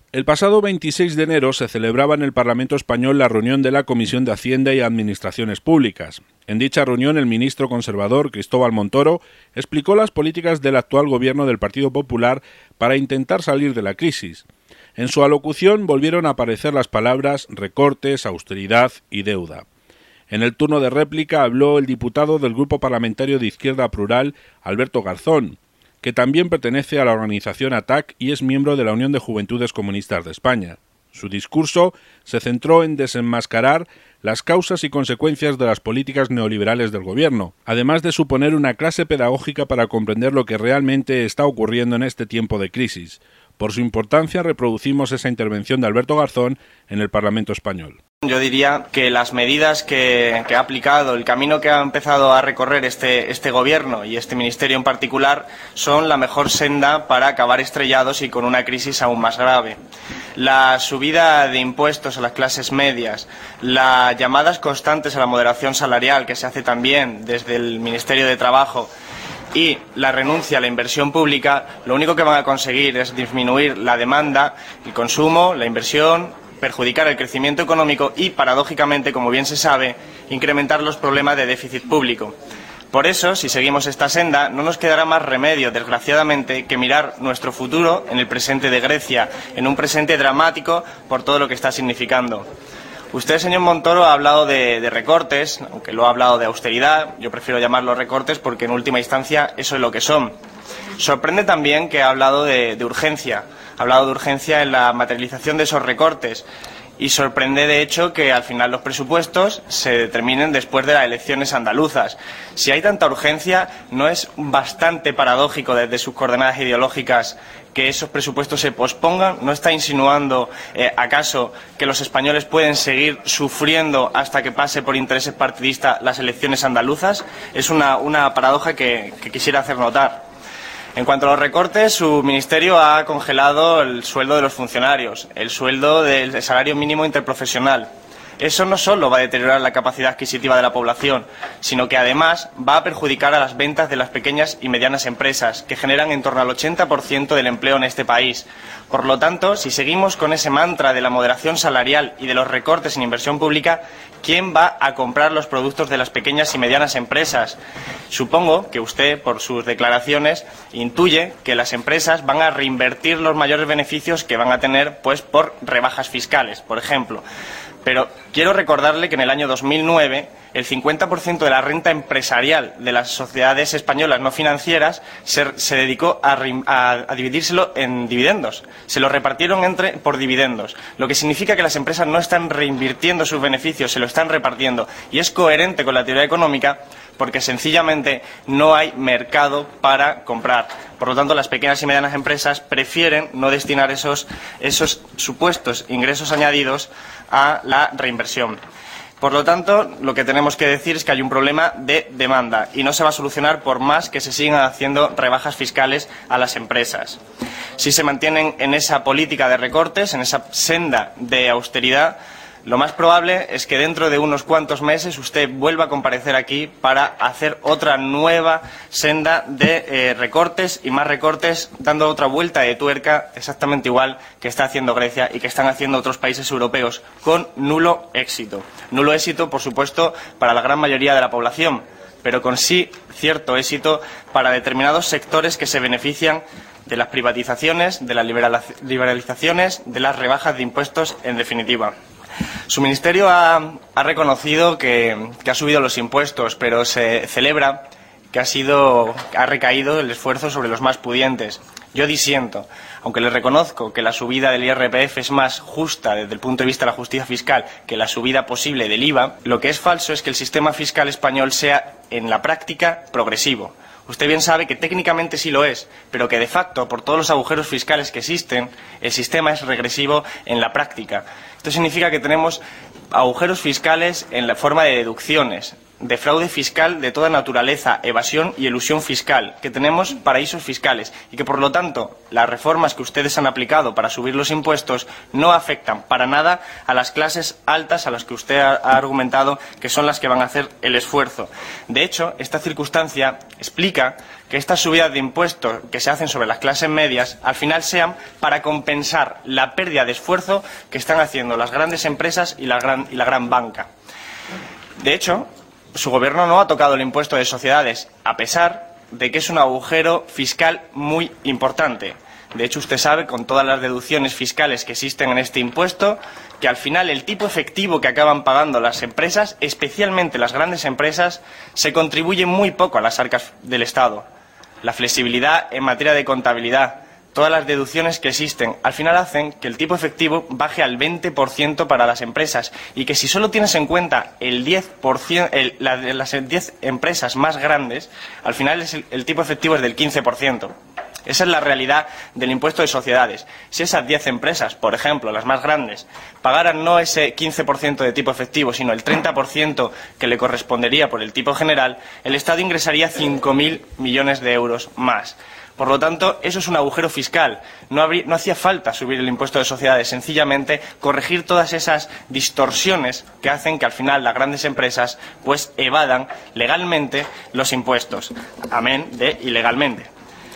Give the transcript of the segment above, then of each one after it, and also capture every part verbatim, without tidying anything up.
El pasado veintiséis de enero se celebraba en el Parlamento español la reunión de la Comisión de Hacienda y Administraciones Públicas. En dicha reunión, el ministro conservador Cristóbal Montoro explicó las políticas del actual gobierno del Partido Popular para intentar salir de la crisis. En su alocución volvieron a aparecer las palabras recortes, austeridad y deuda. En el turno de réplica habló el diputado del Grupo Parlamentario de Izquierda Plural, Alberto Garzón, que también pertenece a la organización A T A C y es miembro de la Unión de Juventudes Comunistas de España. Su discurso se centró en desenmascarar las causas y consecuencias de las políticas neoliberales del gobierno, además de suponer una clase pedagógica para comprender lo que realmente está ocurriendo en este tiempo de crisis. Por su importancia, reproducimos esa intervención de Alberto Garzón en el Parlamento español. Yo diría que las medidas que, que ha aplicado, el camino que ha empezado a recorrer este, este gobierno y este ministerio en particular, son la mejor senda para acabar estrellados y con una crisis aún más grave. La subida de impuestos a las clases medias, las llamadas constantes a la moderación salarial que se hace también desde el Ministerio de Trabajo y la renuncia a la inversión pública, lo único que van a conseguir es disminuir la demanda, el consumo, la inversión, perjudicar el crecimiento económico y, paradójicamente, como bien se sabe, incrementar los problemas de déficit público. Por eso, si seguimos esta senda, no nos quedará más remedio, desgraciadamente, que mirar nuestro futuro en el presente de Grecia, en un presente dramático por todo lo que está significando. Usted, señor Montoro, ha hablado de, de recortes, aunque lo ha hablado de austeridad. Yo prefiero llamarlos recortes porque, en última instancia, eso es lo que son. Sorprende también que ha hablado de, de urgencia. Ha hablado de urgencia en la materialización de esos recortes. Y sorprende, de hecho, que al final los presupuestos se determinen después de las elecciones andaluzas. Si hay tanta urgencia, ¿no es bastante paradójico desde sus coordenadas ideológicas que esos presupuestos se pospongan? ¿No está insinuando, eh, acaso, que los españoles pueden seguir sufriendo hasta que pase por intereses partidistas las elecciones andaluzas? Es una, una paradoja que, que quisiera hacer notar. En cuanto a los recortes, su ministerio ha congelado el sueldo de los funcionarios, el sueldo del salario mínimo interprofesional. Eso no solo va a deteriorar la capacidad adquisitiva de la población, sino que además va a perjudicar a las ventas de las pequeñas y medianas empresas, que generan en torno al ochenta por ciento del empleo en este país. Por lo tanto, si seguimos con ese mantra de la moderación salarial y de los recortes en inversión pública, ¿quién va a comprar los productos de las pequeñas y medianas empresas? Supongo que usted, por sus declaraciones, intuye que las empresas van a reinvertir los mayores beneficios que van a tener, pues, por rebajas fiscales, por ejemplo. Pero quiero recordarle que en el año dos mil nueve el cincuenta por ciento de la renta empresarial de las sociedades españolas no financieras se, se dedicó a, a, a dividírselo en dividendos. Se lo repartieron entre, por dividendos, lo que significa que las empresas no están reinvirtiendo sus beneficios, se lo están repartiendo. Y es coherente con la teoría económica porque sencillamente no hay mercado para comprar. Por lo tanto, las pequeñas y medianas empresas prefieren no destinar esos, esos supuestos ingresos añadidos a la reinversión. Por lo tanto, lo que tenemos que decir es que hay un problema de demanda y no se va a solucionar por más que se sigan haciendo rebajas fiscales a las empresas. Si se mantienen en esa política de recortes, en esa senda de austeridad, lo más probable es que dentro de unos cuantos meses usted vuelva a comparecer aquí para hacer otra nueva senda de eh, recortes y más recortes, dando otra vuelta de tuerca exactamente igual que está haciendo Grecia y que están haciendo otros países europeos, con nulo éxito. Nulo éxito, por supuesto, para la gran mayoría de la población, pero con sí cierto éxito para determinados sectores que se benefician de las privatizaciones, de las liberalizaciones, de las rebajas de impuestos, en definitiva. Su ministerio ha, ha reconocido que, que ha subido los impuestos, pero se celebra que ha, sido, ha recaído el esfuerzo sobre los más pudientes. Yo disiento. Aunque les reconozco que la subida del I R P F es más justa desde el punto de vista de la justicia fiscal que la subida posible del I V A, lo que es falso es que el sistema fiscal español sea, en la práctica, progresivo. Usted bien sabe que técnicamente sí lo es, pero que de facto, por todos los agujeros fiscales que existen, el sistema es regresivo en la práctica. Esto significa que tenemos agujeros fiscales en la forma de deducciones. de fraude fiscal de toda naturaleza, evasión y elusión fiscal, que tenemos paraísos fiscales y que, por lo tanto, las reformas que ustedes han aplicado para subir los impuestos no afectan para nada a las clases altas a las que usted ha argumentado que son las que van a hacer el esfuerzo. De hecho, esta circunstancia explica que estas subidas de impuestos que se hacen sobre las clases medias al final sean para compensar la pérdida de esfuerzo que están haciendo las grandes empresas y la gran, y la gran banca. De hecho, su gobierno no ha tocado el impuesto de sociedades, a pesar de que es un agujero fiscal muy importante. De hecho, usted sabe, con todas las deducciones fiscales que existen en este impuesto, que al final el tipo efectivo que acaban pagando las empresas, especialmente las grandes empresas, se contribuye muy poco a las arcas del Estado. La flexibilidad en materia de contabilidad, todas las deducciones que existen, al final hacen que el tipo efectivo baje al veinte por ciento para las empresas y que si solo tienes en cuenta el diez por ciento, el, la, las diez empresas más grandes, al final es el, el tipo efectivo es del quince por ciento. Esa es la realidad del impuesto de sociedades. Si esas diez empresas, por ejemplo, las más grandes, pagaran no ese quince por ciento de tipo efectivo, sino el treinta por ciento que le correspondería por el tipo general, el Estado ingresaría cinco mil millones de euros más. Por lo tanto, eso es un agujero fiscal. No, habría, no hacía falta subir el impuesto de sociedades, sencillamente corregir todas esas distorsiones que hacen que al final las grandes empresas pues evadan legalmente los impuestos, amén de ilegalmente.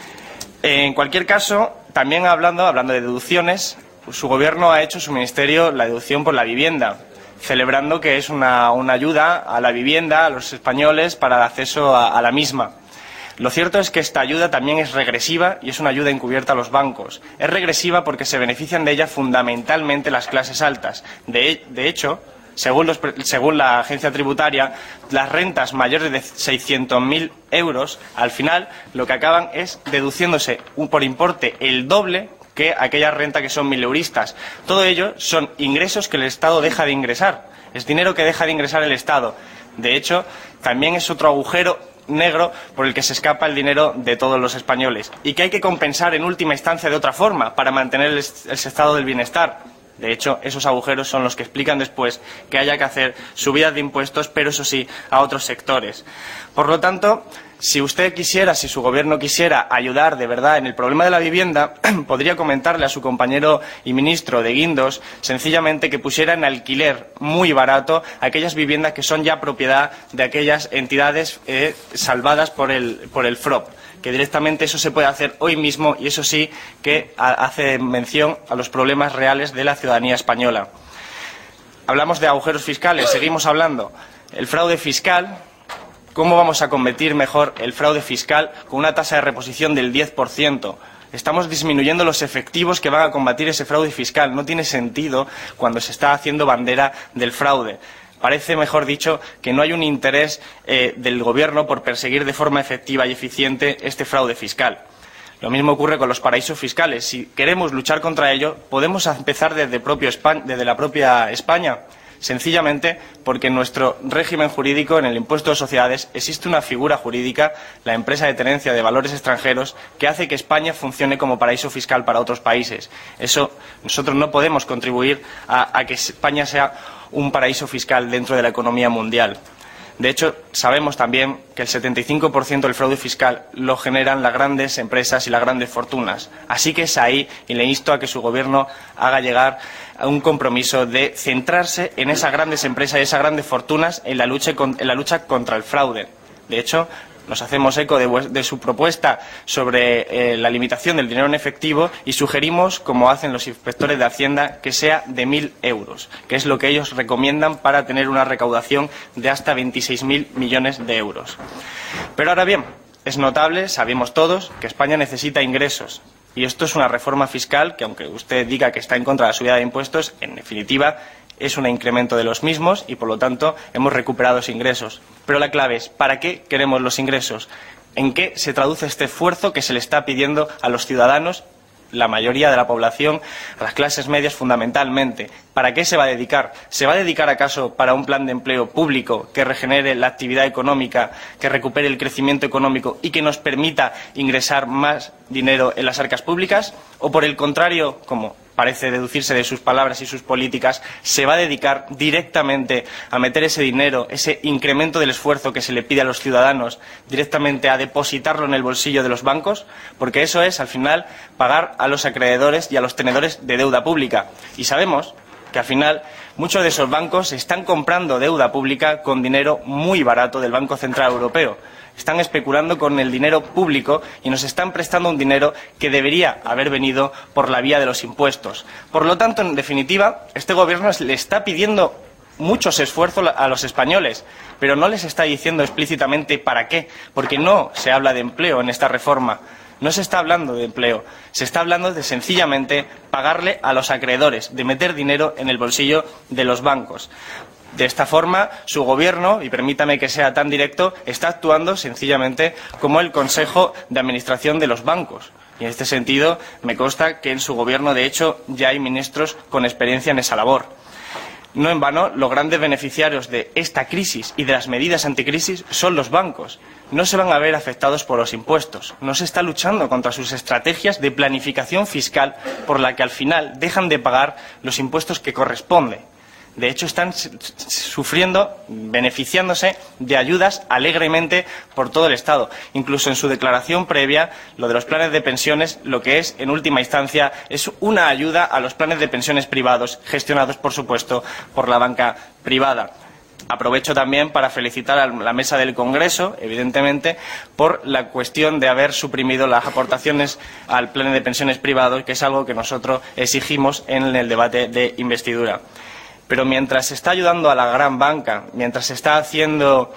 En cualquier caso, también hablando, hablando de deducciones, su gobierno ha hecho su ministerio la deducción por la vivienda, celebrando que es una, una ayuda a la vivienda, a los españoles, para el acceso a, a la misma. Lo cierto es que esta ayuda también es regresiva y es una ayuda encubierta a los bancos. Es regresiva porque se benefician de ella fundamentalmente las clases altas. De, de hecho, según, los, según la agencia tributaria, las rentas mayores de seiscientos mil euros, al final lo que acaban es deduciéndose un, por importe el doble que aquellas rentas que son mileuristas. Todo ello son ingresos que el Estado deja de ingresar. Es dinero que deja de ingresar el Estado. De hecho, también es otro agujero negro por el que se escapa el dinero de todos los españoles y que hay que compensar en última instancia de otra forma para mantener el, el estado del bienestar. De hecho, esos agujeros son los que explican después que haya que hacer subidas de impuestos, pero eso sí, a otros sectores. Por lo tanto, si usted quisiera, si su gobierno quisiera ayudar de verdad en el problema de la vivienda, podría comentarle a su compañero y ministro de Guindos, sencillamente que pusiera en alquiler muy barato aquellas viviendas que son ya propiedad de aquellas entidades eh, salvadas por el, por el F R O P, que directamente eso se puede hacer hoy mismo y eso sí que hace mención a los problemas reales de la ciudadanía española. Hablamos de agujeros fiscales, seguimos hablando. El fraude fiscal. ¿Cómo vamos a combatir mejor el fraude fiscal con una tasa de reposición del diez por ciento? Estamos disminuyendo los efectivos que van a combatir ese fraude fiscal. No tiene sentido cuando se está haciendo bandera del fraude. Parece, mejor dicho, que no hay un interés eh, del Gobierno por perseguir de forma efectiva y eficiente este fraude fiscal. Lo mismo ocurre con los paraísos fiscales. Si queremos luchar contra ello, podemos empezar desde, propio España, desde la propia España. Sencillamente porque en nuestro régimen jurídico, en el impuesto de sociedades, existe una figura jurídica, la empresa de tenencia de valores extranjeros, que hace que España funcione como paraíso fiscal para otros países. Eso, nosotros no podemos contribuir a, a que España sea un paraíso fiscal dentro de la economía mundial. De hecho, sabemos también que el setenta y cinco por ciento del fraude fiscal lo generan las grandes empresas y las grandes fortunas. Así que es ahí, y le insto a que su Gobierno haga llegar a un compromiso de centrarse en esas grandes empresas y esas grandes fortunas en la lucha, en la lucha contra el fraude. De hecho, nos hacemos eco de, de su propuesta sobre eh, la limitación del dinero en efectivo y sugerimos, como hacen los inspectores de Hacienda, que sea de mil euros, que es lo que ellos recomiendan para tener una recaudación de hasta veintiséis mil millones de euros. Pero ahora bien, es notable, sabemos todos, que España necesita ingresos. Y esto es una reforma fiscal que, aunque usted diga que está en contra de la subida de impuestos, en definitiva es un incremento de los mismos y, por lo tanto, hemos recuperado esos ingresos. Pero la clave es, ¿para qué queremos los ingresos? ¿En qué se traduce este esfuerzo que se le está pidiendo a los ciudadanos, la mayoría de la población, a las clases medias fundamentalmente? ¿Para qué se va a dedicar? ¿Se va a dedicar acaso para un plan de empleo público que regenere la actividad económica, que recupere el crecimiento económico y que nos permita ingresar más dinero en las arcas públicas? ¿O por el contrario, como parece deducirse de sus palabras y sus políticas, se va a dedicar directamente a meter ese dinero, ese incremento del esfuerzo que se le pide a los ciudadanos, directamente a depositarlo en el bolsillo de los bancos, porque eso es, al final, pagar a los acreedores y a los tenedores de deuda pública. Y sabemos que, al final, muchos de esos bancos están comprando deuda pública con dinero muy barato del Banco Central Europeo. Están especulando con el dinero público y nos están prestando un dinero que debería haber venido por la vía de los impuestos. Por lo tanto, en definitiva, este Gobierno le está pidiendo muchos esfuerzos a los españoles, pero no les está diciendo explícitamente para qué, porque no se habla de empleo en esta reforma. No se está hablando de empleo, se está hablando de sencillamente pagarle a los acreedores, de meter dinero en el bolsillo de los bancos. De esta forma, su Gobierno, y permítame que sea tan directo, está actuando sencillamente como el Consejo de Administración de los bancos. Y en este sentido, me consta que en su Gobierno, de hecho, ya hay ministros con experiencia en esa labor. No en vano, los grandes beneficiarios de esta crisis y de las medidas anticrisis son los bancos. No se van a ver afectados por los impuestos. No se está luchando contra sus estrategias de planificación fiscal por la que al final dejan de pagar los impuestos que corresponden. De hecho, están sufriendo, beneficiándose de ayudas alegremente por todo el Estado. Incluso en su declaración previa, lo de los planes de pensiones, lo que es, en última instancia, es una ayuda a los planes de pensiones privados, gestionados, por supuesto, por la banca privada. Aprovecho también para felicitar a la mesa del Congreso, evidentemente, por la cuestión de haber suprimido las aportaciones al plan de pensiones privados, que es algo que nosotros exigimos en el debate de investidura. Pero mientras se está ayudando a la gran banca, mientras se está haciendo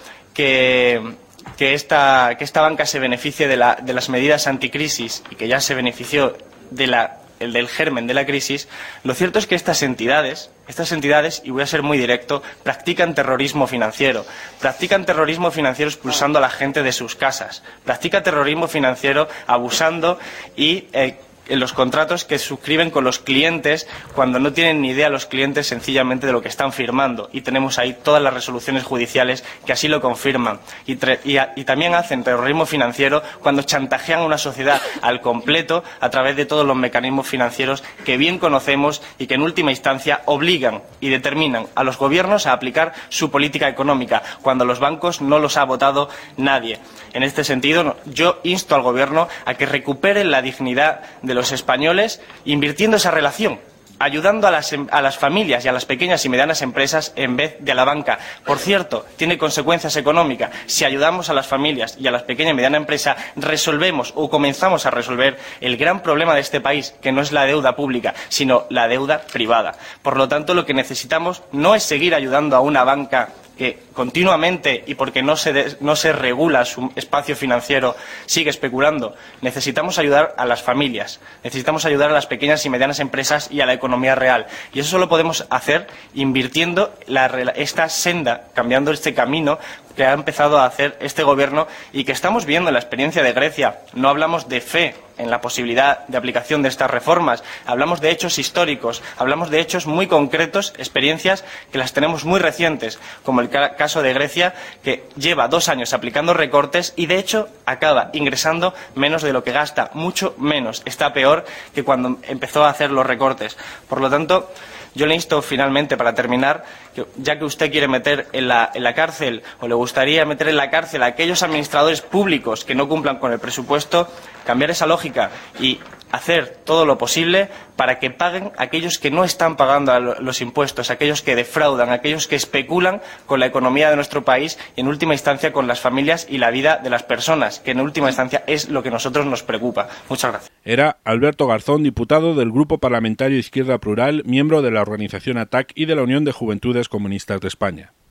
que, que, esta, que esta banca se beneficie de, la, de las medidas anticrisis y que ya se benefició de la, el del germen de la crisis, lo cierto es que estas entidades, estas entidades, y voy a ser muy directo, practican terrorismo financiero. Practican terrorismo financiero expulsando a la gente de sus casas. Practican terrorismo financiero abusando y Eh, en los contratos que suscriben con los clientes cuando no tienen ni idea los clientes sencillamente de lo que están firmando. Y tenemos ahí todas las resoluciones judiciales que así lo confirman. Y, y, y también hacen terrorismo financiero cuando chantajean a una sociedad al completo a través de todos los mecanismos financieros que bien conocemos y que en última instancia obligan y determinan a los gobiernos a aplicar su política económica cuando los bancos no los ha votado nadie. En este sentido, yo insto al Gobierno a que recupere la dignidad de los españoles invirtiendo esa relación, ayudando a las, a las familias y a las pequeñas y medianas empresas en vez de a la banca. Por cierto, tiene consecuencias económicas. Si ayudamos a las familias y a las pequeñas y medianas empresas, resolvemos o comenzamos a resolver el gran problema de este país, que no es la deuda pública, sino la deuda privada. Por lo tanto, lo que necesitamos no es seguir ayudando a una banca que continuamente, y porque no se, de, no se regula su espacio financiero, sigue especulando. Necesitamos ayudar a las familias, necesitamos ayudar a las pequeñas y medianas empresas y a la economía real. Y eso solo podemos hacer invirtiendo la, esta senda, cambiando este camino que ha empezado a hacer este Gobierno y que estamos viendo en la experiencia de Grecia. No hablamos de fe en la posibilidad de aplicación de estas reformas, hablamos de hechos históricos, hablamos de hechos muy concretos, experiencias que las tenemos muy recientes, como el caso de Grecia, que lleva dos años aplicando recortes y, de hecho, acaba ingresando menos de lo que gasta, mucho menos. Está peor que cuando empezó a hacer los recortes. Por lo tanto, yo le insto finalmente, para terminar, que ya que usted quiere meter en la, en la cárcel, o le gustaría meter en la cárcel a aquellos administradores públicos que no cumplan con el presupuesto, cambiar esa lógica y hacer todo lo posible para que paguen aquellos que no están pagando los impuestos, aquellos que defraudan, aquellos que especulan con la economía de nuestro país y, en última instancia, con las familias y la vida de las personas, que en última instancia es lo que a nosotros nos preocupa. Muchas gracias. Era Alberto Garzón, diputado del Grupo Parlamentario Izquierda Plural, miembro de la organización A T A C y de la Unión de Juventudes Comunistas de España.